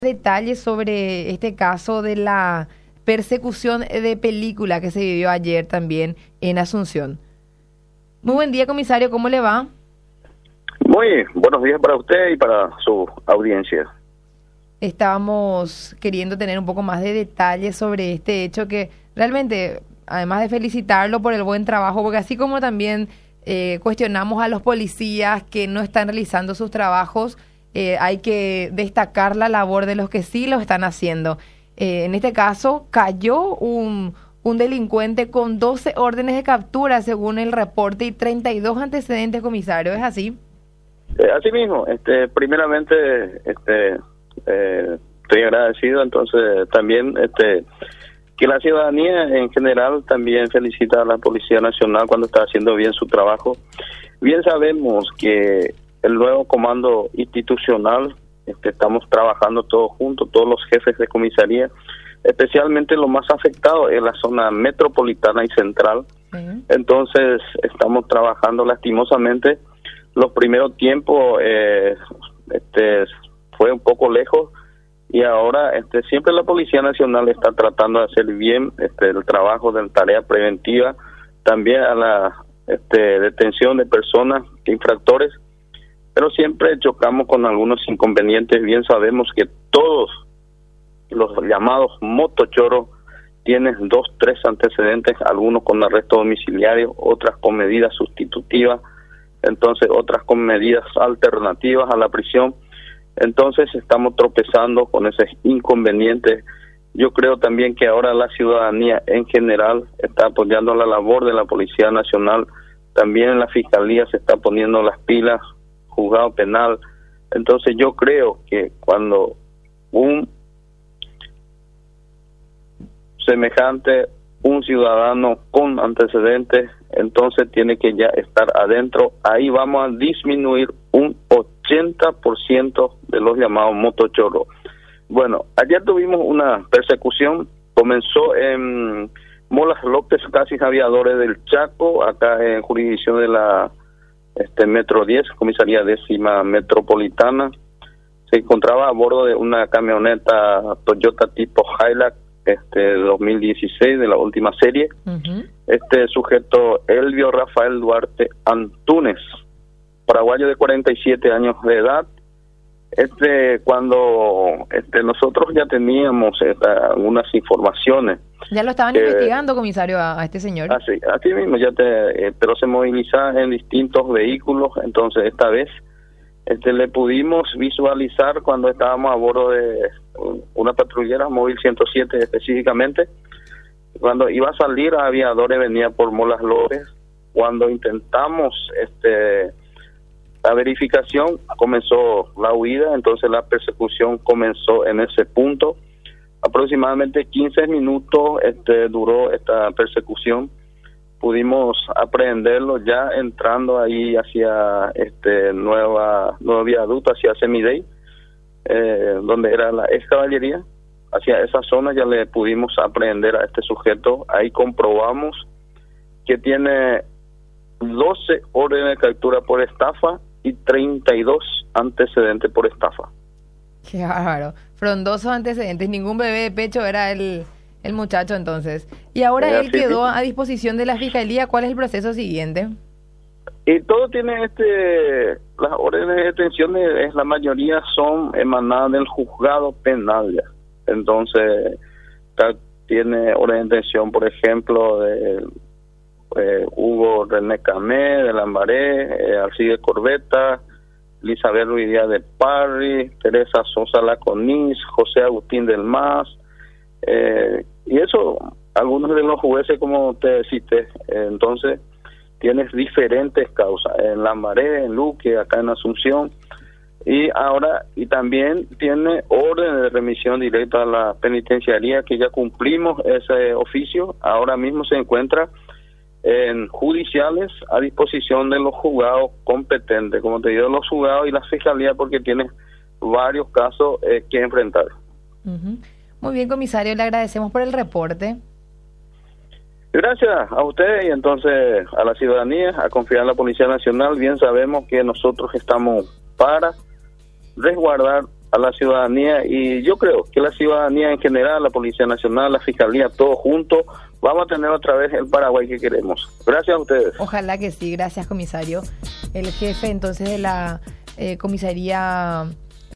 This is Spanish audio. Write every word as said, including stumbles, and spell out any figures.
Detalles sobre este caso de la persecución de película que se vivió ayer también en Asunción. Muy buen día, comisario, ¿cómo le va? Muy buenos días para usted y para su audiencia. Estábamos queriendo tener un poco más de detalles sobre este hecho que realmente, además de felicitarlo por el buen trabajo, porque así como también eh, cuestionamos a los policías que no están realizando sus trabajos, Eh, hay que destacar la labor de los que sí lo están haciendo. Eh, en este caso, cayó un, un delincuente con doce órdenes de captura, según el reporte, y treinta y dos antecedentes, comisario. ¿Es así? Eh, así mismo, este, primeramente, este, eh, estoy agradecido, entonces también este, que la ciudadanía en general también felicita a la Policía Nacional cuando está haciendo bien su trabajo. Bien sabemos que el nuevo comando institucional, este, estamos trabajando todos juntos, todos los jefes de comisaría, especialmente los más afectados en la zona metropolitana y central. Uh-huh. Entonces, estamos trabajando lastimosamente. Los primeros tiempos eh, este, fue un poco lejos y ahora este, siempre la Policía Nacional está tratando de hacer bien este, el trabajo de la tarea preventiva, también a la este, detención de personas, infractores, pero siempre chocamos con algunos inconvenientes. Bien sabemos que todos los llamados motochoros tienen dos, tres antecedentes, algunos con arresto domiciliario, otras con medidas sustitutivas, entonces otras con medidas alternativas a la prisión. Entonces estamos tropezando con esos inconvenientes. Yo creo también que ahora la ciudadanía en general está apoyando la labor de la Policía Nacional, también la Fiscalía se está poniendo las pilas, juzgado penal. Entonces yo creo que cuando un semejante, un ciudadano con antecedentes, entonces tiene que ya estar adentro. Ahí vamos a disminuir un ochenta por ciento de los llamados motochoros. Bueno, ayer tuvimos una persecución, comenzó en Molas López, casi Aviadores del Chaco, acá en jurisdicción de la este Metro diez, Comisaría Décima Metropolitana. Se encontraba a bordo de una camioneta Toyota tipo Hilux este dos mil dieciséis, de la última serie. Uh-huh. Este sujeto, Elvio Rafael Duarte Antúnez, paraguayo de cuarenta y siete años de edad. Este cuando este nosotros ya teníamos esta, algunas informaciones. Ya lo estaban eh, investigando, comisario, a, a este señor. Así, así mismo, ya te, eh, pero se moviliza en distintos vehículos. Entonces esta vez este le pudimos visualizar cuando estábamos a bordo de una patrullera móvil ciento siete específicamente, cuando iba a salir a Aviadores, venía por Molas López. Cuando intentamos este la verificación, comenzó la huida, entonces la persecución comenzó en ese punto. Aproximadamente quince minutos este, duró esta persecución. Pudimos aprehenderlo ya entrando ahí hacia este nueva nuevo viaducto, hacia Semidey, eh, donde era la ex caballería. Hacia esa zona ya le pudimos aprehender a este sujeto. Ahí comprobamos que tiene doce órdenes de captura por estafa y treinta y dos antecedentes por estafa. Qué bárbaro. Frondosos antecedentes, ningún bebé de pecho era el, el muchacho entonces. Y ahora eh, él sí, quedó sí. a disposición de la Fiscalía. ¿Cuál es el proceso siguiente? Y todo tiene este, las órdenes de detención, de, la mayoría son emanadas del juzgado penal ya. Entonces, tiene orden de detención, por ejemplo, de eh, Hugo René Camé, de Lambaré, eh, Alcide Corbeta, Elizabeth Ruiz Díaz de Parry, Teresa Sosa Laconís, José Agustín del Mas, eh, y eso, algunos de los jueces, como te cité, eh, entonces tienes diferentes causas, en Lambaré, en Luque, acá en Asunción, y ahora, y también tiene orden de remisión directa a la penitenciaría, que ya cumplimos ese oficio, ahora mismo se encuentra en judiciales a disposición de los juzgados competentes, como te digo, los juzgados y la fiscalía, porque tiene varios casos eh, que enfrentar. Uh-huh. Muy bien, comisario, le agradecemos por el reporte. Gracias a usted y entonces a la ciudadanía, a confiar en la Policía Nacional. Bien sabemos que nosotros estamos para resguardar a la ciudadanía, y yo creo que la ciudadanía en general, la Policía Nacional, la Fiscalía, todos juntos, vamos a tener otra vez el Paraguay que queremos. Gracias a ustedes. Ojalá que sí, gracias, comisario. El jefe entonces de la eh, comisaría